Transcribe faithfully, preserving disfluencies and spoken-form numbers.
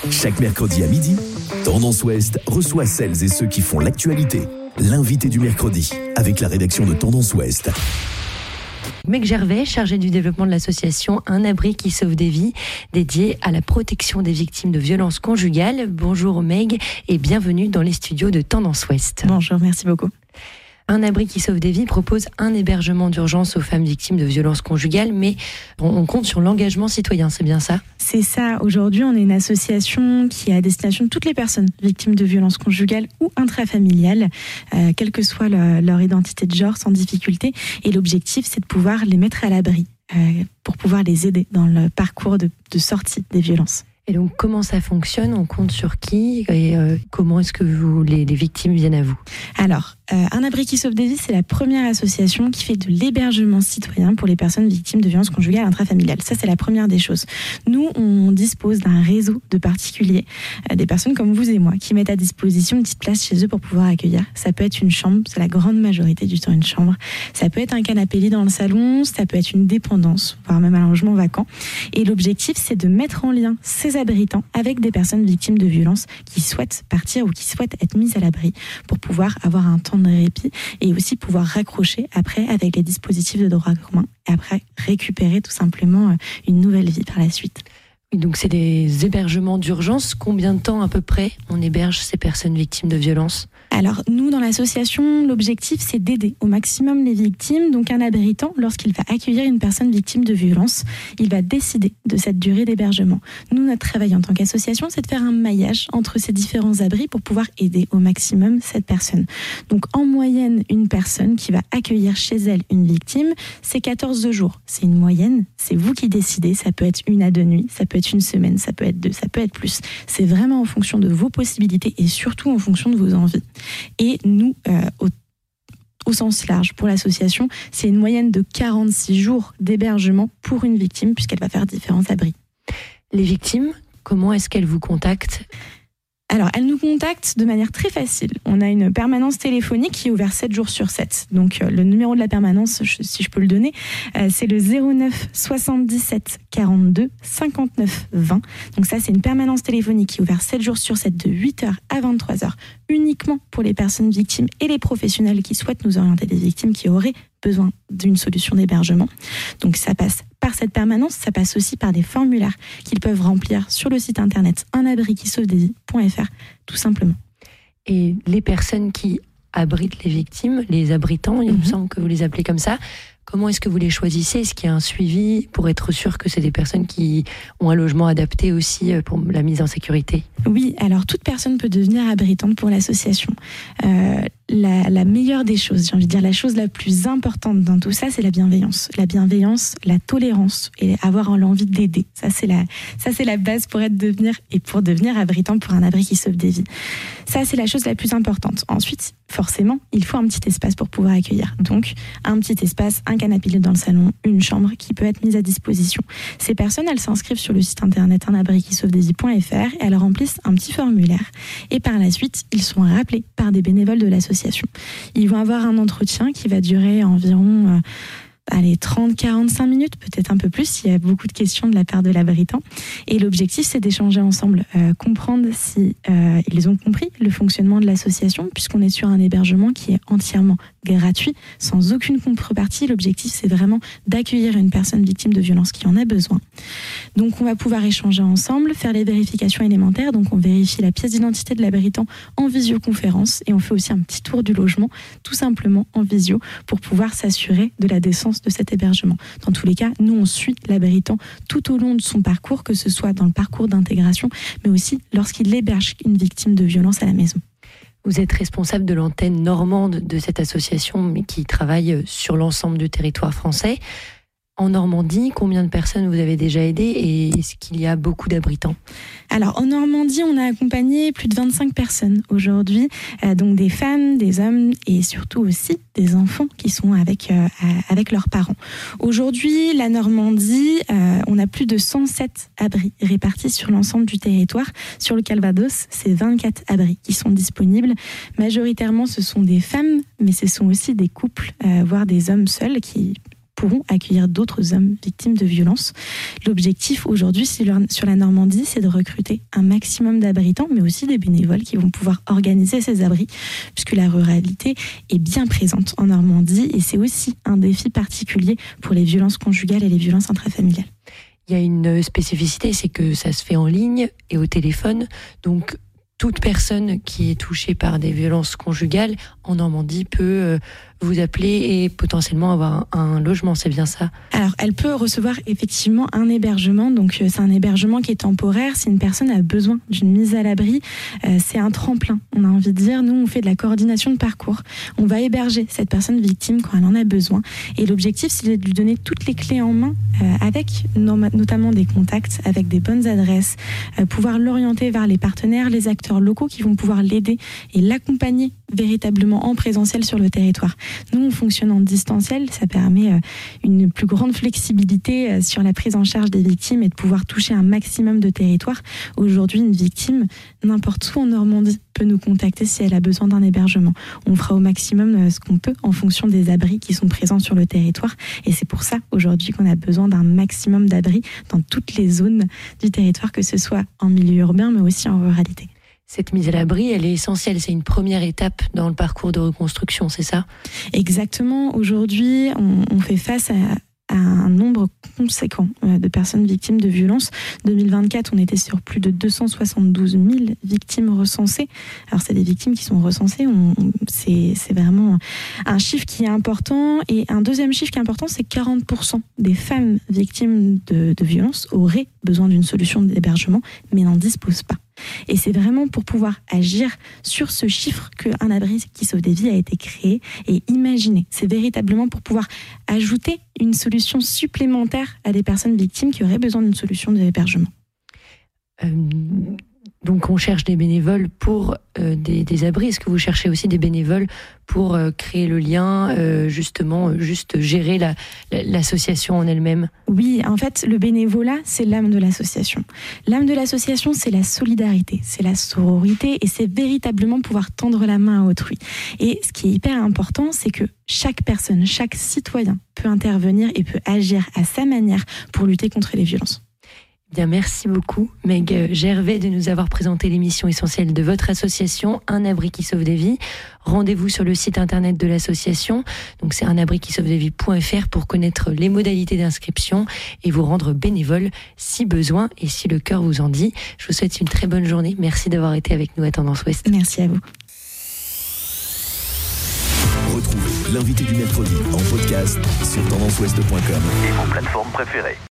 Chaque mercredi à midi, Tendance Ouest reçoit celles et ceux qui font l'actualité. L'invité du mercredi, avec la rédaction de Tendance Ouest. Meg Gervais, chargé du développement de l'association Un abri qui sauve des vies, dédiée à la protection des victimes de violences conjugales. Bonjour Meg et bienvenue dans les studios de Tendance Ouest. Bonjour, merci beaucoup. Un abri qui sauve des vies propose un hébergement d'urgence aux femmes victimes de violences conjugales, mais on compte sur l'engagement citoyen, c'est bien ça ? C'est ça. Aujourd'hui, on est une association qui est à destination de toutes les personnes victimes de violences conjugales ou intrafamiliales, euh, quelle que soit leur, leur identité de genre, sans difficulté. Et l'objectif, c'est de pouvoir les mettre à l'abri, euh, pour pouvoir les aider dans le parcours de, de sortie des violences. Et donc, comment ça fonctionne ? On compte sur qui ? Et euh, comment est-ce que vous, les, les victimes viennent à vous ? Alors, euh, Un abri qui sauve des vies, c'est la première association qui fait de l'hébergement citoyen pour les personnes victimes de violences conjugales intrafamiliales. Ça, c'est la première des choses. Nous, on dispose d'un réseau de particuliers, euh, des personnes comme vous et moi, qui mettent à disposition une petite place chez eux pour pouvoir accueillir. Ça peut être une chambre, c'est la grande majorité du temps une chambre. Ça peut être un canapé lit dans le salon, ça peut être une dépendance, voire même un logement vacant. Et l'objectif, c'est de mettre en lien ces abritants avec des personnes victimes de violences qui souhaitent partir ou qui souhaitent être mises à l'abri pour pouvoir avoir un temps de répit et aussi pouvoir raccrocher après avec les dispositifs de droit commun et après récupérer tout simplement une nouvelle vie par la suite. Donc c'est des hébergements d'urgence. Combien de temps à peu près on héberge ces personnes victimes de violences ? Alors nous, dans l'association, l'objectif c'est d'aider au maximum les victimes. Donc un abritant, lorsqu'il va accueillir une personne victime de violence, il va décider de cette durée d'hébergement. Nous, notre travail en tant qu'association, c'est de faire un maillage entre ces différents abris pour pouvoir aider au maximum cette personne. Donc en moyenne, une personne qui va accueillir chez elle une victime, c'est quatorze jours. C'est une moyenne, c'est vous qui décidez. Ça peut être une à deux nuits, ça peut être une semaine, ça peut être deux, ça peut être plus. C'est vraiment en fonction de vos possibilités et surtout en fonction de vos envies. Et nous, euh, au, au sens large, pour l'association, c'est une moyenne de quarante-six jours d'hébergement pour une victime, puisqu'elle va faire différents abris. Les victimes, comment est-ce qu'elles vous contactent ? Alors, elles nous contactent de manière très facile. On a une permanence téléphonique qui est ouverte sept jours sur sept. Donc, euh, le numéro de la permanence, je, si je peux le donner, euh, c'est le zéro neuf soixante-dix-sept quarante-deux cinquante-neuf vingt. Donc ça, c'est une permanence téléphonique qui est ouverte sept jours sur sept de huit heures à vingt-trois heures, uniquement pour les personnes victimes et les professionnels qui souhaitent nous orienter des victimes qui auraient besoin d'une solution d'hébergement. Donc ça passe par cette permanence, ça passe aussi par des formulaires qu'ils peuvent remplir sur le site internet un abri qui sauve des vies point f r, tout simplement. Et les personnes qui abritent les victimes, les abritants, il mm-hmm. me semble que vous les appelez comme ça, comment est-ce que vous les choisissez ? Est-ce qu'il y a un suivi pour être sûr que c'est des personnes qui ont un logement adapté aussi pour la mise en sécurité ? Oui, alors toute personne peut devenir abritante pour l'association. Euh, la, la meilleure des choses, j'ai envie de dire la chose la plus importante dans tout ça, c'est la bienveillance. La bienveillance, la tolérance et avoir l'envie d'aider. Ça, c'est la, ça, c'est la base pour être devenir et pour devenir abritant pour un abri qui sauve des vies. Ça, c'est la chose la plus importante. Ensuite, forcément, il faut un petit espace pour pouvoir accueillir. Donc, un petit espace, un canapé dans le salon, une chambre qui peut être mise à disposition. Ces personnes, elles s'inscrivent sur le site internet un abri qui sauve des vies point f r et elles remplissent un petit formulaire. Et par la suite, ils sont rappelés par des bénévoles de l'association. Ils vont avoir un entretien qui va durer environ euh, allez, trente à quarante-cinq minutes, peut-être un peu plus, s'il y a beaucoup de questions de la part de l'abritant. Et l'objectif, c'est d'échanger ensemble, euh, comprendre si euh, ils ont compris le fonctionnement de l'association, puisqu'on est sur un hébergement qui est entièrement gratuit, sans aucune contrepartie. L'objectif, c'est vraiment d'accueillir une personne victime de violence qui en a besoin. Donc, on va pouvoir échanger ensemble, faire les vérifications élémentaires. Donc, on vérifie la pièce d'identité de l'abritant en visioconférence et on fait aussi un petit tour du logement, tout simplement en visio, pour pouvoir s'assurer de la décence de cet hébergement. Dans tous les cas, nous, on suit l'abritant tout au long de son parcours, que ce soit dans le parcours d'intégration, mais aussi lorsqu'il héberge une victime de violence à la maison. Vous êtes responsable de l'antenne normande de cette association, mais qui travaille sur l'ensemble du territoire français. En Normandie, combien de personnes vous avez déjà aidé et est-ce qu'il y a beaucoup d'abritants ? Alors, en Normandie, on a accompagné plus de vingt-cinq personnes aujourd'hui, euh, donc des femmes, des hommes et surtout aussi des enfants qui sont avec, euh, avec leurs parents. Aujourd'hui, la Normandie, euh, on a plus de cent sept abris répartis sur l'ensemble du territoire. Sur le Calvados, c'est vingt-quatre abris qui sont disponibles. Majoritairement, ce sont des femmes, mais ce sont aussi des couples, euh, voire des hommes seuls qui pourront accueillir d'autres hommes victimes de violences. L'objectif aujourd'hui sur la Normandie, c'est de recruter un maximum d'abritants, mais aussi des bénévoles qui vont pouvoir organiser ces abris, puisque la ruralité est bien présente en Normandie et c'est aussi un défi particulier pour les violences conjugales et les violences intrafamiliales. Il y a une spécificité, c'est que ça se fait en ligne et au téléphone, donc toute personne qui est touchée par des violences conjugales en Normandie peut vous appeler et potentiellement avoir un, un logement, c'est bien ça? Alors, elle peut recevoir effectivement un hébergement, donc c'est un hébergement qui est temporaire. Si une personne a besoin d'une mise à l'abri, euh, c'est un tremplin. On a envie de dire, nous on fait de la coordination de parcours. On va héberger cette personne victime quand elle en a besoin. Et l'objectif, c'est de lui donner toutes les clés en main, euh, avec notamment des contacts, avec des bonnes adresses, euh, pouvoir l'orienter vers les partenaires, les acteurs locaux qui vont pouvoir l'aider et l'accompagner véritablement en présentiel sur le territoire. Nous, on fonctionne en distanciel, ça permet une plus grande flexibilité sur la prise en charge des victimes et de pouvoir toucher un maximum de territoire. Aujourd'hui, une victime, n'importe où en Normandie, peut nous contacter si elle a besoin d'un hébergement. On fera au maximum ce qu'on peut en fonction des abris qui sont présents sur le territoire. Et c'est pour ça, aujourd'hui, qu'on a besoin d'un maximum d'abris dans toutes les zones du territoire, que ce soit en milieu urbain, mais aussi en ruralité. Cette mise à l'abri, elle est essentielle. C'est une première étape dans le parcours de reconstruction, c'est ça? Exactement. Aujourd'hui, on, on fait face à, à un nombre conséquent de personnes victimes de violences. deux mille vingt-quatre, on était sur plus de deux cent soixante-douze mille victimes recensées. Alors, c'est des victimes qui sont recensées. On, c'est, c'est vraiment un chiffre qui est important. Et un deuxième chiffre qui est important, c'est que quarante pour cent des femmes victimes de, de violences auraient besoin d'une solution d'hébergement, mais n'en disposent pas. Et c'est vraiment pour pouvoir agir sur ce chiffre qu'un abri qui sauve des vies a été créé et imaginé. C'est véritablement pour pouvoir ajouter une solution supplémentaire à des personnes victimes qui auraient besoin d'une solution d'hébergement. Euh, donc on cherche des bénévoles pour euh, des, des abris. Est-ce que vous cherchez aussi des bénévoles pour euh, créer le lien, euh, justement, juste gérer la, la, l'association en elle-même? Oui, en fait, le bénévolat, c'est l'âme de l'association. L'âme de l'association, c'est la solidarité, c'est la sororité et c'est véritablement pouvoir tendre la main à autrui. Et ce qui est hyper important, c'est que chaque personne, chaque citoyen peut intervenir et peut agir à sa manière pour lutter contre les violences. Bien, merci beaucoup, Meg Gervais, de nous avoir présenté l'émission essentielle de votre association, Un abri qui sauve des vies. Rendez-vous sur le site internet de l'association, donc c'est un abri qui sauve des vies point f r pour connaître les modalités d'inscription et vous rendre bénévole si besoin et si le cœur vous en dit. Je vous souhaite une très bonne journée. Merci d'avoir été avec nous à Tendance Ouest. Merci à vous. Retrouvez l'invité du mercredi en podcast sur tendance ouest point com et vos plateformes préférées.